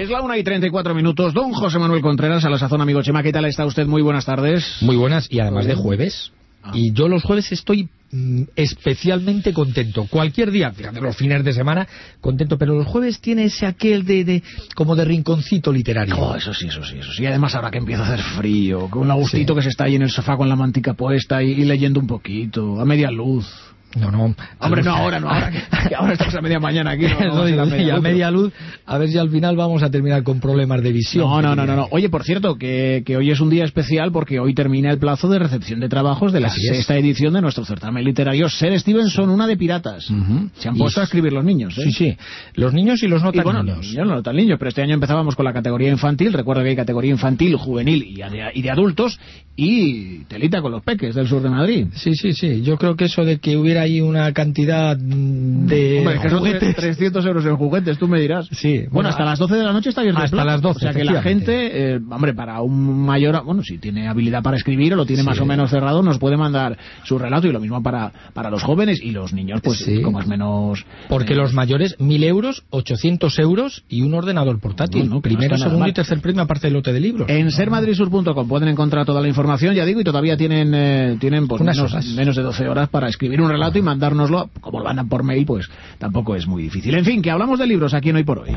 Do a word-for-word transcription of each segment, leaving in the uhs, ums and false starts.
la una y treinta y cuatro minutos. Don José Manuel Contreras, a la sazón, amigo Chema. ¿Qué tal está usted? Muy buenas tardes. Muy buenas, y además de jueves. Ah. Y yo los jueves estoy mm, especialmente contento. Cualquier día, fíjate, los fines de semana, contento. Pero los jueves tiene ese aquel de, de como de rinconcito literario. Oh, eso sí, eso sí, eso sí. Además, ahora que empieza a hacer frío, con un Agustito sí. que se está ahí en el sofá con la mantica puesta y, y leyendo un poquito, a media luz. No, no. Hombre, no ahora, no ahora. Que, que ahora estás a media mañana aquí. No, no, digo, a media, a media luz, a ver si al final vamos a terminar con problemas de visión. No, no, no, no, no. Oye, por cierto, que, que hoy es un día especial porque hoy termina el plazo de recepción de trabajos de la Así sexta es. edición de nuestro certamen literario Ser Stevenson, una de piratas. Uh-huh. Se han puesto y... a escribir los niños, ¿eh? Sí, sí. Los niños y los no tan y bueno, niños. Los niños no tan niños, pero este año empezábamos con la categoría infantil. Recuerda que hay categoría infantil, juvenil y de, y de adultos. Y telita con los peques del sur de Madrid. Sí, sí, sí. Yo creo que eso de que hubiera ahí una cantidad de Hombre, que juguetes... son trescientos euros en juguetes, tú me dirás. Sí. Bueno, Bueno, hasta las doce de la noche está abierto hasta el plazo. las doce, O sea que la gente, eh, hombre, para un mayor, bueno, si tiene habilidad para escribir o lo tiene sí. más o menos cerrado, nos puede mandar su relato, y lo mismo para, para los jóvenes y los niños, pues sí. como es menos... Porque menos... los mayores, mil euros, ochocientos euros y un ordenador portátil. No, no, Primero, no segundo mal. y tercer premio, aparte del lote de libros. En ser madrid sur punto com pueden encontrar toda la información, ya digo, y todavía tienen eh, tienen pues, menos, menos de doce horas para escribir un relato y mandárnoslo. Como lo mandan por mail, pues tampoco es muy difícil. En fin, que hablamos de libros aquí en Hoy por Hoy.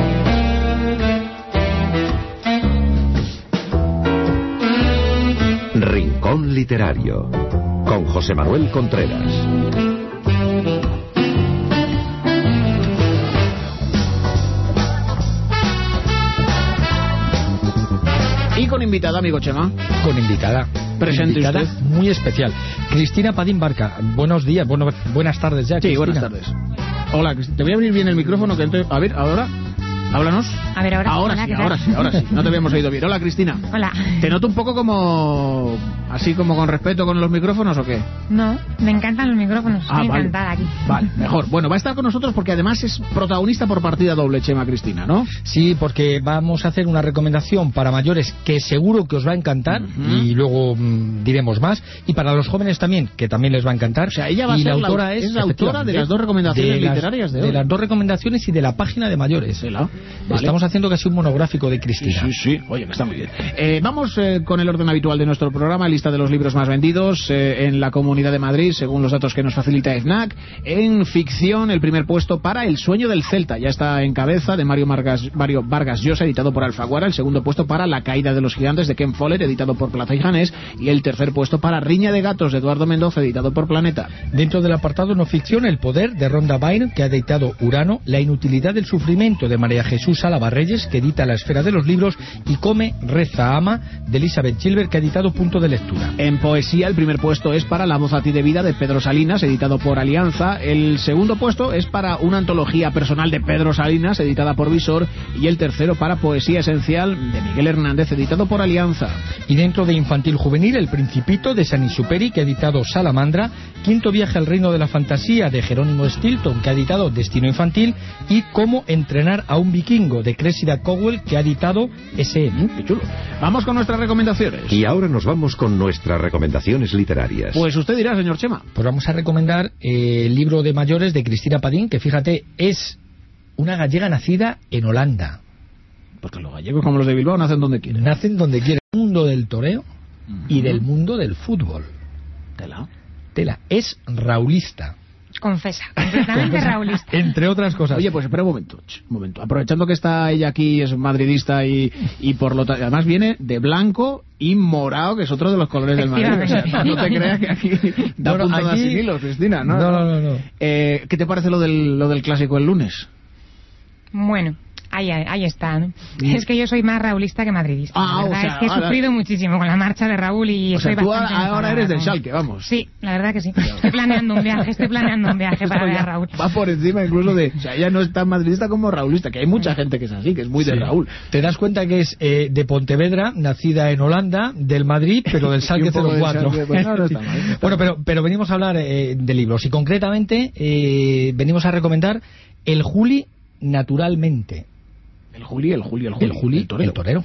Rincón Literario con José Manuel Contreras. Y con invitada, amigo Chema. Con invitada. Presente invitada usted. Muy especial. Cristina Padín Barca. Buenos días, bueno, buenas tardes ya, Sí, Cristina. buenas tardes. Hola, Cristina. Te voy a abrir bien el micrófono que entre... A ver, ahora... Háblanos. A ver, ahora, ahora hola, sí, ¿qué ahora tal? sí, ahora sí. No te habíamos oído bien. Hola, Cristina. Hola. ¿Te noto un poco como... así como con respeto con los micrófonos o qué? No, me encantan los micrófonos. Ah, Estoy vale. encantada aquí. Vale, mejor. Bueno, va a estar con nosotros porque además es protagonista por partida doble, Chema, Cristina, ¿no? Sí, porque vamos a hacer una recomendación para mayores que seguro que os va a encantar, uh-huh. y luego mmm, diremos más, y para los jóvenes también, que también les va a encantar. O sea, ella va y a ser la autora la, es, es la autora de las dos recomendaciones de las, literarias de hoy. De las dos recomendaciones y de la página de mayores. De la, vale. Estamos haciendo casi un monográfico de Cristina. Sí, sí, sí. Oye, que está muy bien. Eh, vamos eh, con el orden habitual de nuestro programa, lista de los libros más vendidos eh, en la Comunidad de Madrid, según los datos que nos facilita FNAC. En ficción, el primer puesto para El sueño del Celta, ya está en cabeza, de Mario, Margas, Mario Vargas Llosa, editado por Alfaguara. El segundo puesto para La caída de los gigantes, de Ken Follett, editado por Plaza y Janés. Y el tercer puesto para Riña de gatos, de Eduardo Mendoza, editado por Planeta. Dentro del apartado no ficción, El poder, de Rhonda Byrne, que ha editado Urano. La inutilidad del sufrimiento, de María Jesús Álava Reyes, que edita La esfera de los libros. Y Come, reza, ama, de Elizabeth Gilbert, que ha editado Punto de lectura. En poesía, el primer puesto es para La voz a ti de vida, de Pedro Salinas, editado por Alianza. El segundo puesto es para una antología personal de Pedro Salinas, editada por Visor. Y el tercero para Poesía esencial, de Miguel Hernández, editado por Alianza. Y dentro de infantil juvenil, El Principito, de Saint-Exupéry, que ha editado Salamandra. Quinto viaje al reino de la fantasía, de Jerónimo Stilton, que ha editado Destino infantil. Y Cómo entrenar a un vikingo, de Cressida Cowell, que ha editado S M. Qué chulo. Vamos con nuestras recomendaciones. Y ahora nos vamos con nuestras recomendaciones literarias. Pues usted dirá, señor Chema. Pues vamos a recomendar eh, el libro de mayores de Cristina Padín, que fíjate, es una gallega nacida en Holanda. Porque los gallegos, como los de Bilbao, nacen donde quieren. Nacen donde quieren. El mundo del toreo uh-huh. y del mundo del fútbol. Tela. Tela. Es raulista. Confesa, completamente raulista. Entre otras cosas. Oye, pues espera un momento, un momento. Aprovechando que está ella aquí, es madridista y, y por lo tanto, además viene de blanco y morado, que es otro de los colores del Madrid. O sea, no te creas que aquí da no, no, puntada aquí... sin hilos, Cristina, ¿no? No, no, no. no. Eh, ¿Qué te parece lo del, lo del clásico el lunes? Bueno, ahí, ahí está, ¿no? Sí. Es que yo soy más raulista que madridista. Ah, la verdad o sea, es que he ahora... sufrido muchísimo con la marcha de Raúl y o sea, soy tú bastante ahora, ahora eres del con... Schalke, vamos. Sí, la verdad que sí. Estoy planeando un viaje, estoy planeando un viaje para ver a Raúl. Va por encima incluso de... O sea, ella no es tan madridista como raulista, que hay mucha gente que es así, que es muy de sí. Raúl. Te das cuenta que es eh, de Pontevedra, nacida en Holanda, del Madrid, pero del Schalke cero cuatro. Pues no, no está mal, está bueno, pero, pero venimos a hablar eh, de libros y concretamente eh, venimos a recomendar El Juli naturalmente. El Juli, el Juli, el Juli. El Juli, el torero. El torero.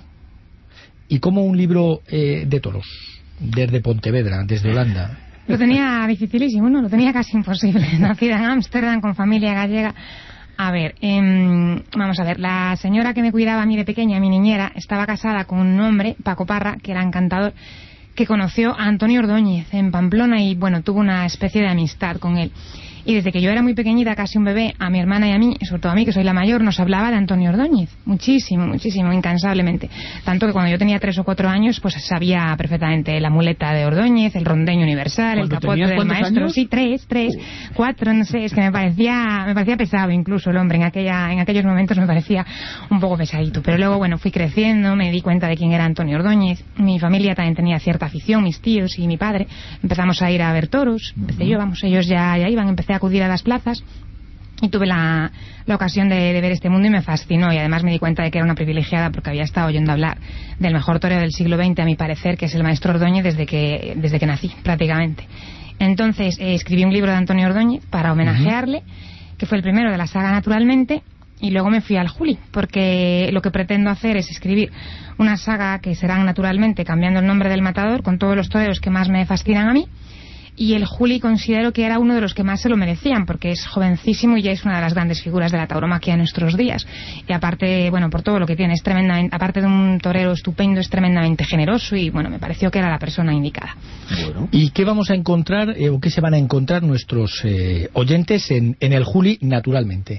Y como un libro eh, de toros, desde Pontevedra, desde Holanda. Lo tenía dificilísimo, ¿no? Lo tenía casi imposible. Nacida en Ámsterdam, con familia gallega. A ver, eh, vamos a ver, la señora que me cuidaba a mí de pequeña, mi niñera, estaba casada con un hombre, Paco Parra, que era encantador, que conoció a Antonio Ordóñez en Pamplona y, bueno, tuvo una especie de amistad con él. Y desde que yo era muy pequeñita, casi un bebé, a mi hermana y a mí, sobre todo a mí, que soy la mayor, nos hablaba de Antonio Ordóñez. Muchísimo, muchísimo, incansablemente. Tanto que cuando yo tenía tres o cuatro años, pues sabía perfectamente la muleta de Ordóñez, el rondeño universal, el capote del maestro. Años? Sí, tres, tres, uh. cuatro, no sé, es que me parecía, me parecía pesado incluso el hombre. En aquella, en aquellos momentos me parecía un poco pesadito. Pero luego, bueno, fui creciendo, me di cuenta de quién era Antonio Ordóñez. Mi familia también tenía cierta afición, mis tíos y mi padre. Empezamos a ir a ver toros. Empecé yo, vamos, ellos ya, ya iban, empecé a acudir a las plazas y tuve la, la ocasión de, de ver este mundo y me fascinó, y además me di cuenta de que era una privilegiada porque había estado oyendo hablar del mejor torero del siglo veinte, a mi parecer, que es el maestro Ordóñez, desde que, desde que nací prácticamente. Entonces eh, escribí un libro de Antonio Ordóñez para homenajearle, uh-huh. que fue el primero de la saga, naturalmente, y luego me fui al Juli, porque lo que pretendo hacer es escribir una saga que serán, naturalmente, cambiando el nombre del matador, con todos los toreros que más me fascinan a mí. Y el Juli considero que era uno de los que más se lo merecían, porque es jovencísimo y ya es una de las grandes figuras de la tauromaquia en nuestros días. Y aparte, bueno, por todo lo que tiene, es tremendamente, aparte de un torero estupendo, es tremendamente generoso y, bueno, me pareció que era la persona indicada. Bueno. ¿Y qué vamos a encontrar, eh, o qué se van a encontrar nuestros eh, oyentes en, en el Juli, naturalmente?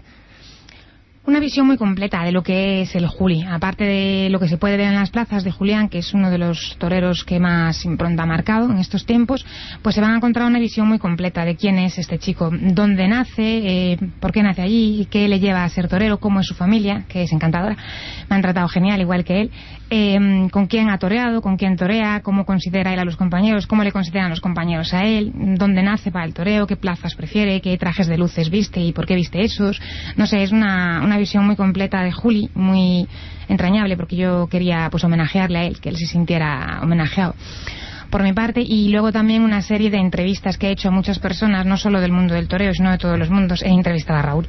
Una visión muy completa de lo que es el Juli, aparte de lo que se puede ver en las plazas de Julián, que es uno de los toreros que más impronta ha marcado en estos tiempos, pues se van a encontrar una visión muy completa de quién es este chico, dónde nace, eh, por qué nace allí, qué le lleva a ser torero, cómo es su familia, que es encantadora, me han tratado genial, igual que él, eh, con quién ha toreado, con quién torea, cómo considera él a los compañeros, cómo le consideran los compañeros a él, dónde nace para el toreo, qué plazas prefiere, qué trajes de luces viste y por qué viste esos. No sé, es una, una visión muy completa de Juli, muy entrañable, porque yo quería pues homenajearle a él, que él se sintiera homenajeado por mi parte, y luego también una serie de entrevistas que he hecho a muchas personas, no solo del mundo del toreo, sino de todos los mundos. He entrevistado a Raúl.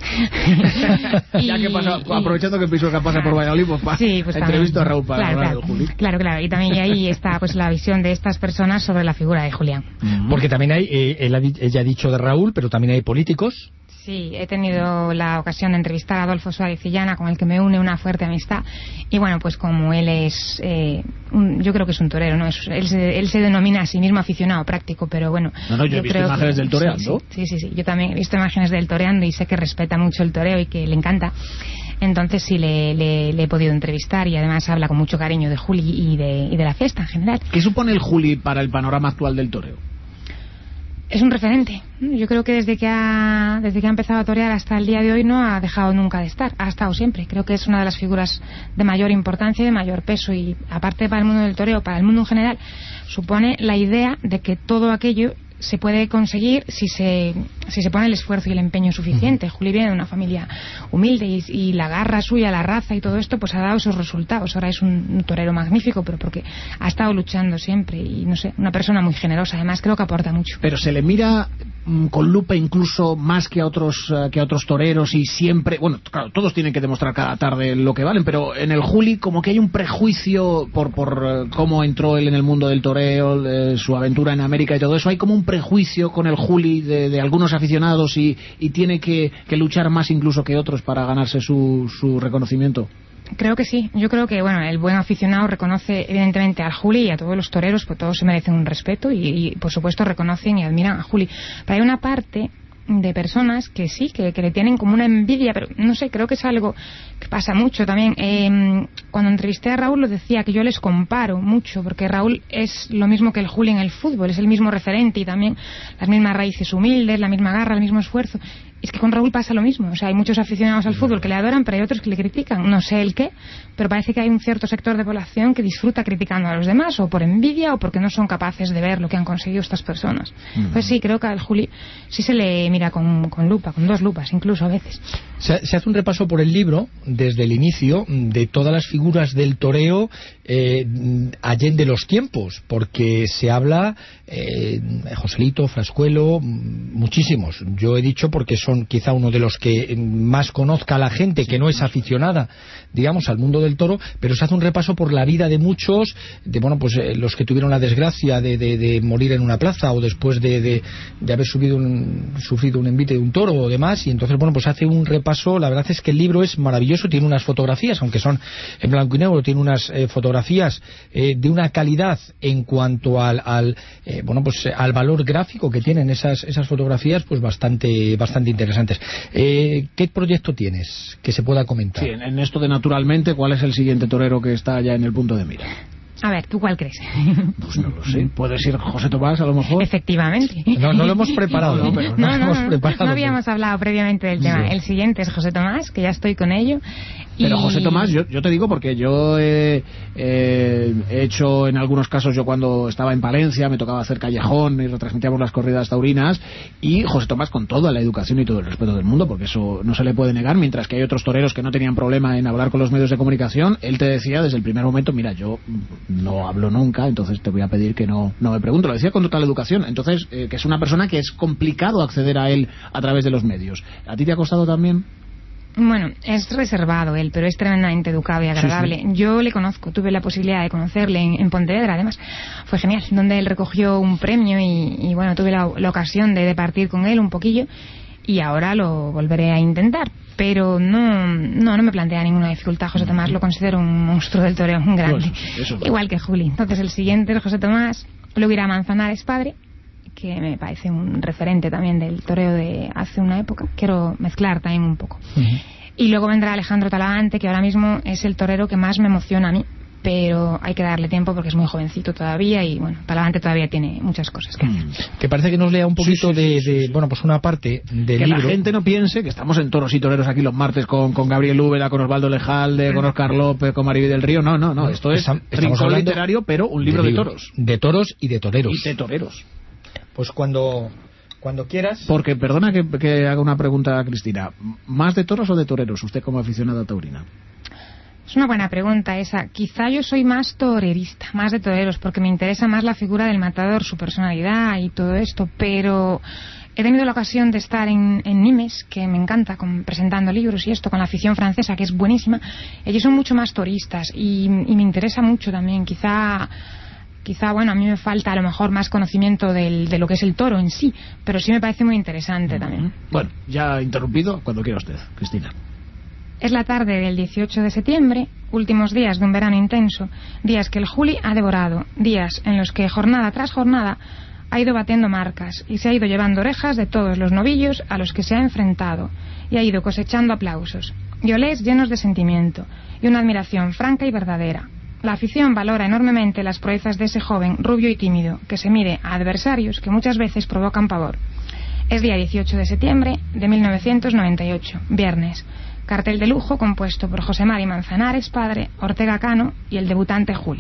y, ya que pasa, y, aprovechando que Pisuerga pasa por Valladolid, pues, pa, sí, pues entrevisto a Raúl para claro, hablar claro, de Juli. Claro, claro, y también y ahí está pues la visión de estas personas sobre la figura de Julián. Uh-huh. Porque también hay, eh, él ha, ella ha dicho de Raúl, pero también hay políticos. Sí, he tenido la ocasión de entrevistar a Adolfo Suárez Illana, con el que me une una fuerte amistad. Y bueno, pues como él es, eh, un, yo creo que es un torero, ¿no? Es, él, se, él se denomina a sí mismo aficionado práctico, pero bueno. No, no, yo, yo he visto creo imágenes que, del toreando. Sí, sí, sí, sí, yo también he visto imágenes del toreando y sé que respeta mucho el toreo y que le encanta. Entonces sí le, le, le he podido entrevistar y además habla con mucho cariño de Juli y de, y de la fiesta en general. ¿Qué supone el Juli para el panorama actual del toreo? Es un referente. Yo creo que desde que ha desde que ha empezado a torear hasta el día de hoy no ha dejado nunca de estar, ha estado siempre. Creo que es una de las figuras de mayor importancia y de mayor peso, y aparte para el mundo del toreo, para el mundo en general, supone la idea de que todo aquello se puede conseguir si se si se pone el esfuerzo y el empeño suficiente. Uh-huh. Juli viene de una familia humilde y, y la garra suya, la raza y todo esto pues ha dado esos resultados. Ahora es un, un torero magnífico, pero porque ha estado luchando siempre y no sé, una persona muy generosa, además creo que aporta mucho. Pero se le mira mmm, con lupa incluso más que a otros uh, que a otros toreros, y siempre, bueno, claro, todos tienen que demostrar cada tarde lo que valen, pero en el Juli como que hay un prejuicio por por uh, cómo entró él en el mundo del toreo, de su aventura en América y todo eso. Hay como un prejuicio con el Juli de, de algunos aficionados y, y tiene que, que luchar más incluso que otros para ganarse su, su reconocimiento. Creo que sí. Yo creo que bueno, el buen aficionado reconoce evidentemente al Juli y a todos los toreros, pues todos se merecen un respeto y, y por supuesto reconocen y admiran a Juli. Pero hay una parte de personas que sí, que, que le tienen como una envidia, pero no sé, creo que es algo que pasa mucho también. Eh, cuando entrevisté a Raúl lo decía, que yo les comparo mucho, porque Raúl es lo mismo que el Juli en el fútbol, es el mismo referente y también las mismas raíces humildes, la misma garra, el mismo esfuerzo. Es que con Raúl pasa lo mismo, o sea, hay muchos aficionados al fútbol que le adoran, pero hay otros que le critican, no sé el qué, pero parece que hay un cierto sector de población que disfruta criticando a los demás, o por envidia, o porque no son capaces de ver lo que han conseguido estas personas. Uh-huh. Pues sí, creo que al Juli sí se le mira con, con lupa, con dos lupas incluso a veces. Se, se hace un repaso por el libro, desde el inicio, de todas las figuras del toreo eh, allende los tiempos, porque se habla eh, Joselito, Frascuelo, muchísimos. Yo he dicho porque son quizá uno de los que más conozca a la gente que no es aficionada, digamos, al mundo del del toro, pero se hace un repaso por la vida de muchos, de bueno, pues eh, los que tuvieron la desgracia de, de, de morir en una plaza o después de, de, de haber subido un, sufrido un envite de un toro o demás, y entonces bueno, pues hace un repaso. La verdad es que el libro es maravilloso, tiene unas fotografías, aunque son en blanco y negro, tiene unas eh, fotografías eh, de una calidad en cuanto al, al eh, bueno, pues al valor gráfico que tienen esas, esas fotografías, pues bastante, bastante interesantes. Eh, ¿Qué proyecto tienes que se pueda comentar? Sí, en esto de Naturalmente, ¿cuál es el siguiente torero que está ya en el punto de mira? A ver, ¿tú cuál crees? Pues no lo sé. ¿Puede ser José Tomás, a lo mejor? Efectivamente. No, no lo hemos preparado. No, pero no, no, lo no, hemos no, preparado, no habíamos hablado previamente del tema. Sí. El siguiente es José Tomás, que ya estoy con ello. Pero y... José Tomás, yo, yo te digo porque yo he, eh, he hecho en algunos casos, yo cuando estaba en Palencia me tocaba hacer callejón y retransmitíamos las corridas taurinas, y José Tomás con toda la educación y todo el respeto del mundo, porque eso no se le puede negar, mientras que hay otros toreros que no tenían problema en hablar con los medios de comunicación, él te decía desde el primer momento, mira, yo no hablo nunca, entonces te voy a pedir que no, no me pregunto. Lo decía con total educación, entonces eh, que es una persona que es complicado acceder a él a través de los medios. ¿A ti te ha costado también? Bueno, es reservado él, pero es tremendamente educado y agradable. Sí, sí. Yo le conozco, tuve la posibilidad de conocerle en, en Pontevedra, además. Fue genial, donde él recogió un premio y, y bueno, tuve la, la ocasión de, de partir con él un poquillo, y ahora lo volveré a intentar. Pero no, no, no me plantea ninguna dificultad. José Tomás lo considero un monstruo del toreo, un grande. Pues eso. Igual que Juli. Entonces el siguiente es José Tomás, luego irá Manzanares padre, que me parece un referente también del toreo de hace una época. Quiero mezclar también un poco. Uh-huh. Y luego vendrá Alejandro Talavante, que ahora mismo es el torero que más me emociona a mí, pero hay que darle tiempo porque es muy jovencito todavía y bueno, Talavante todavía tiene muchas cosas que hacer. Que parece que nos lea un poquito sí, sí, de, sí, de sí. bueno, pues una parte del que libro. La gente no piense que estamos en Toros y Toreros aquí los martes con, con Gabriel Úbeda, con Osvaldo Lejalde, con Oscar López, con Maribel del Río. No, no, no. Esto es rincón literario, pero un libro de, de toros. De toros y de toreros. Y de toreros. Pues cuando... Cuando quieras. Porque, perdona que, que haga una pregunta a Cristina, ¿más de toros o de toreros usted como aficionada taurina? Es una buena pregunta esa. Quizá yo soy más torerista, más de toreros, porque me interesa más la figura del matador, su personalidad y todo esto, pero he tenido la ocasión de estar en, en Nimes, que me encanta, con, presentando libros y esto, con la afición francesa, que es buenísima. Ellos son mucho más toristas y, y me interesa mucho también. Quizá... Quizá, bueno, a mí me falta a lo mejor más conocimiento del, de lo que es el toro en sí, pero sí me parece muy interesante uh-huh. también. Bueno, ya interrumpido, cuando quiera usted, Cristina. Es la tarde del dieciocho de septiembre, últimos días de un verano intenso, días que el Juli ha devorado, días en los que jornada tras jornada ha ido batiendo marcas y se ha ido llevando orejas de todos los novillos a los que se ha enfrentado y ha ido cosechando aplausos y olés llenos de sentimiento y una admiración franca y verdadera. La afición valora enormemente las proezas de ese joven rubio y tímido que se mide a adversarios que muchas veces provocan pavor. Es día dieciocho de septiembre de mil novecientos noventa y ocho, viernes. Cartel de lujo compuesto por José Mari Manzanares padre, Ortega Cano y el debutante Juli.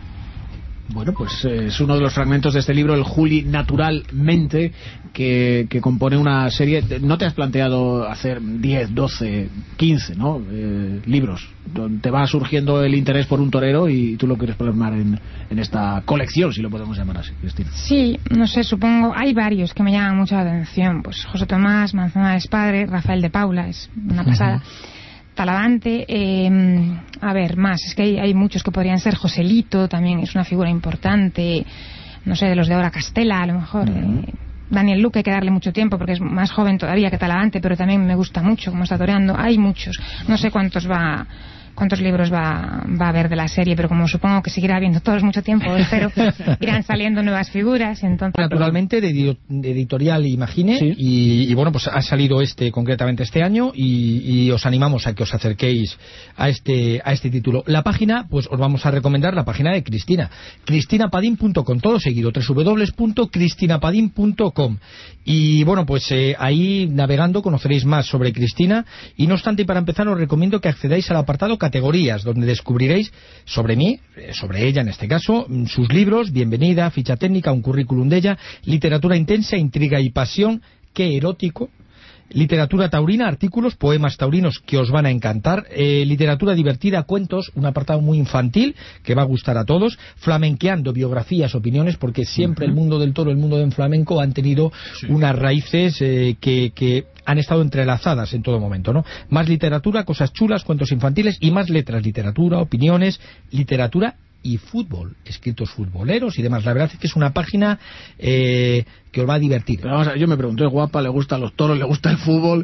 Bueno, pues eh, es uno de los fragmentos de este libro, el Juli Naturalmente, que, que compone una serie. No te has planteado hacer diez, doce, quince, ¿no? Eh, libros. Te va surgiendo el interés por un torero y tú lo quieres plasmar en, en esta colección, si lo podemos llamar así, Cristina. Sí, no sé, supongo. Hay varios que me llaman mucho la atención. Pues José Tomás, Manzanares padre, Rafael de Paula, es una pasada. Uh-huh. Talavante, eh, a ver, más, es que hay, hay muchos que podrían ser. Joselito también es una figura importante, no sé, de los de ahora Castela, a lo mejor. Uh-huh. eh, Daniel Luque hay que darle mucho tiempo porque es más joven todavía que Talavante, pero también me gusta mucho como está toreando. Hay muchos, no sé cuántos va... cuántos libros va, va a haber de la serie, pero como supongo que seguirá habiendo todos mucho tiempo, espero, irán saliendo nuevas figuras. Entonces, naturalmente de, de editorial Imagine, sí. y, y bueno, pues ha salido este concretamente este año y, y os animamos a que os acerquéis a este a este título. La página, pues os vamos a recomendar la página de Cristina, cristina padín punto com, todo seguido, doble u doble u doble u punto cristina padín punto com, y bueno, pues eh, ahí navegando conoceréis más sobre Cristina, y no obstante, para empezar os recomiendo que accedáis al apartado categorías, donde descubriréis sobre mí, sobre ella en este caso, sus libros, bienvenida, ficha técnica, un currículum de ella, literatura intensa, intriga y pasión, qué erótico, Literatura taurina, artículos, poemas taurinos que os van a encantar, eh, literatura divertida, cuentos, un apartado muy infantil que va a gustar a todos, flamenqueando, biografías, opiniones, porque siempre uh-huh. el mundo del toro, el mundo del flamenco han tenido sí. unas raíces eh, que, que han estado entrelazadas en todo momento, ¿no? Más literatura, cosas chulas, cuentos infantiles y más letras, literatura, opiniones, literatura y fútbol, escritos futboleros y demás. La verdad es que es una página eh, que os va a divertir. Pero vamos a ver, yo me pregunto, ¿es guapa? ¿Le gustan los toros? ¿Le gusta el fútbol?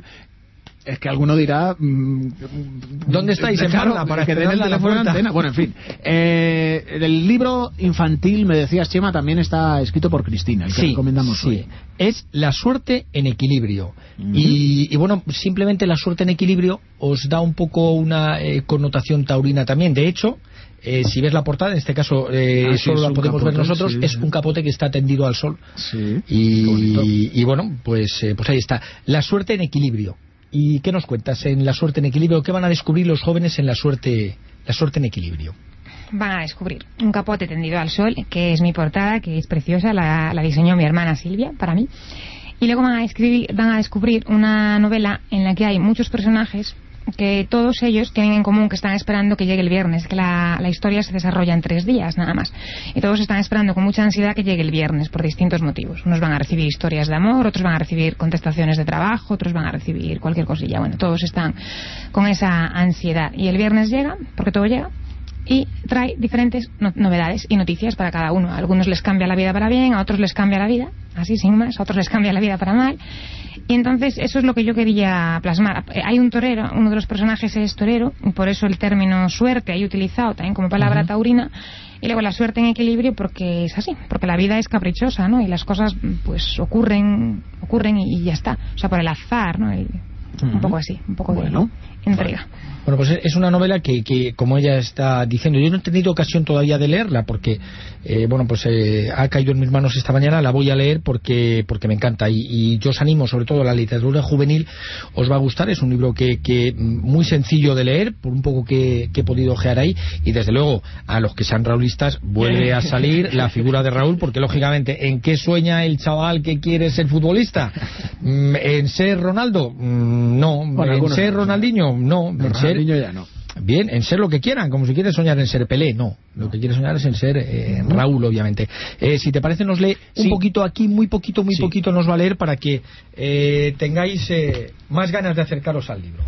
Es que alguno dirá... Mmm, ¿dónde estáis en Parla para que den el teléfono en antena? Bueno, en fin. Eh, el libro infantil, me decías, Chema, también está escrito por Cristina, el que sí, recomendamos sí. hoy. Es La suerte en equilibrio. Uh-huh. y, y bueno, simplemente La suerte en equilibrio os da un poco una eh, connotación taurina también. De hecho... Eh, si ves la portada, en este caso eh, ah, sí, solo la podemos capote, ver nosotros, sí, es sí. un capote que está tendido al sol. Sí, y, y bueno, pues, eh, pues ahí está. La suerte en equilibrio. ¿Y qué nos cuentas en La suerte en equilibrio? ¿Qué van a descubrir los jóvenes en La suerte, la suerte en equilibrio? Van a descubrir un capote tendido al sol, que es mi portada, que es preciosa, la, la diseñó mi hermana Silvia, para mí. Y luego van a, escribir, van a descubrir una novela en la que hay muchos personajes que todos ellos tienen en común que están esperando que llegue el viernes, que la, la historia se desarrolla en tres días nada más, y todos están esperando con mucha ansiedad que llegue el viernes por distintos motivos. Unos van a recibir historias de amor, otros van a recibir contestaciones de trabajo, otros van a recibir cualquier cosilla. Bueno, todos están con esa ansiedad y el viernes llega, porque todo llega, y trae diferentes no novedades y noticias para cada uno. A algunos les cambia la vida para bien, a otros les cambia la vida, así sin más, a otros les cambia la vida para mal. Y entonces eso es lo que yo quería plasmar. Hay un torero, uno de los personajes es torero, y por eso el término suerte hay utilizado también como palabra uh-huh. taurina. Y luego la suerte en equilibrio porque es así, porque la vida es caprichosa, ¿no? Y las cosas pues ocurren ocurren y, y ya está. O sea, por el azar, ¿no? El, uh-huh. Un poco así, un poco bueno, de entrega. Bueno, pues es una novela que, que, como ella está diciendo, yo no he tenido ocasión todavía de leerla porque, eh, bueno, pues eh, ha caído en mis manos esta mañana, la voy a leer porque porque me encanta y, y yo os animo, sobre todo la literatura juvenil, os va a gustar, es un libro que, que muy sencillo de leer, por un poco que, que he podido ojear ahí, y desde luego, a los que sean raulistas, vuelve a salir la figura de Raúl, porque lógicamente, ¿en qué sueña el chaval que quiere ser futbolista? ¿En ser Ronaldo? No. Bueno, ¿En ser Ronaldinho? No. ¿En ser ya no. Bien, en ser lo que quieran, como si quieres soñar en ser Pelé, no, lo que quieres soñar es en ser eh, Raúl, obviamente. Eh, si te parece, nos lee un sí. poquito aquí, muy poquito, muy sí. poquito nos va a leer para que eh, tengáis eh, más ganas de acercaros al libro.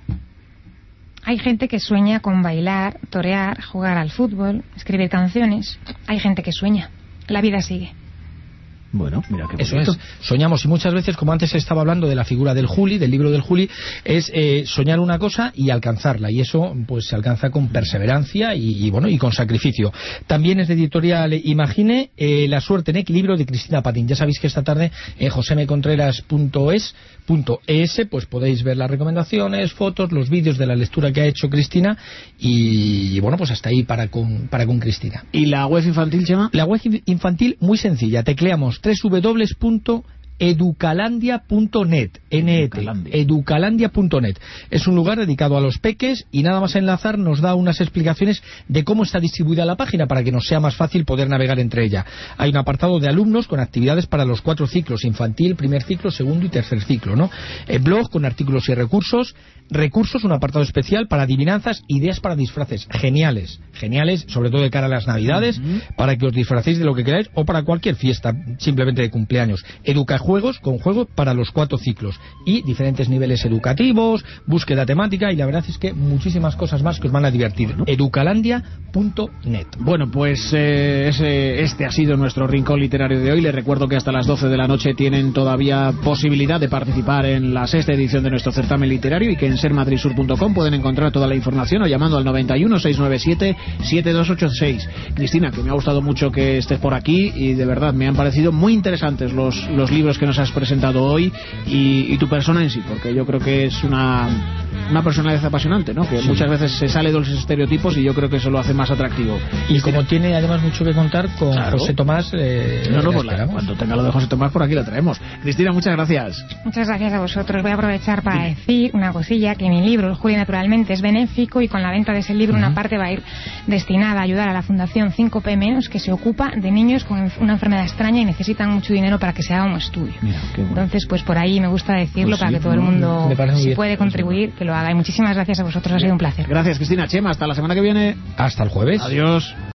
Hay gente que sueña con bailar, torear, jugar al fútbol, escribir canciones. Hay gente que sueña, la vida sigue. Bueno, mira qué bonito. Eso es, soñamos y muchas veces, como antes estaba hablando de la figura del Juli, del libro del Juli, es eh, soñar una cosa y alcanzarla, y eso pues se alcanza con perseverancia y, y bueno, y con sacrificio. También es de editorial Imagine, eh, La suerte en equilibrio, de Cristina Patín. Ya sabéis que esta tarde en josemecontreras punto es pues podéis ver las recomendaciones, fotos, los vídeos de la lectura que ha hecho Cristina y, y bueno, pues hasta ahí para con, para con Cristina. ¿Y la web infantil, Chema? La web infantil muy sencilla, tecleamos doble u doble u doble u punto educalandia punto net, N-E T, educalandia punto net. Es un lugar dedicado a los peques y nada más enlazar nos da unas explicaciones de cómo está distribuida la página para que nos sea más fácil poder navegar entre ella. Hay un apartado de alumnos con actividades para los cuatro ciclos, infantil, primer ciclo, segundo y tercer ciclo, ¿no? El blog con artículos y recursos, recursos, un apartado especial para adivinanzas, ideas para disfraces, geniales, geniales, sobre todo de cara a las Navidades, uh-huh. para que os disfracéis de lo que queráis o para cualquier fiesta, simplemente de cumpleaños. Educajuegos, con juegos para los cuatro ciclos y diferentes niveles educativos, búsqueda temática y la verdad es que muchísimas cosas más que os van a divertir. Bueno. educalandia punto net. Bueno, pues eh, ese, este ha sido nuestro rincón literario de hoy. Les recuerdo que hasta las doce de la noche tienen todavía posibilidad de participar en la sexta edición de nuestro certamen literario y que en ser madrid sur punto com pueden encontrar toda la información o llamando al noventa y uno, seiscientos noventa y siete, setenta y dos ochenta y seis. Cristina, que me ha gustado mucho que estés por aquí y de verdad me han parecido muy interesantes los, los libros que nos has presentado hoy y, y tu persona en sí, porque yo creo que es una, una personalidad apasionante, ¿no? Que sí. muchas veces se sale de los estereotipos y yo creo que eso lo hace más atractivo. Y Cristina, como tiene además mucho que contar con claro. José Tomás, eh, no, no, la pues la, esperamos. cuando tenga lo de José Tomás por aquí lo traemos. Cristina, muchas gracias. Muchas gracias a vosotros. Voy a aprovechar para decir una cosilla, que mi libro, El Juli Naturalmente, es benéfico y con la venta de ese libro uh-huh. una parte va a ir destinada a ayudar a la Fundación cinco P menos, que se ocupa de niños con una enfermedad extraña y necesitan mucho dinero para que se haga un estudio. Mira, qué bueno. Entonces, pues por ahí me gusta decirlo Pues para sí, que todo el mundo, si bien. puede contribuir, que lo haga. Y muchísimas gracias a vosotros, ha sido un placer. Gracias, Cristina. Chema, hasta la semana que viene. Hasta el jueves. Adiós.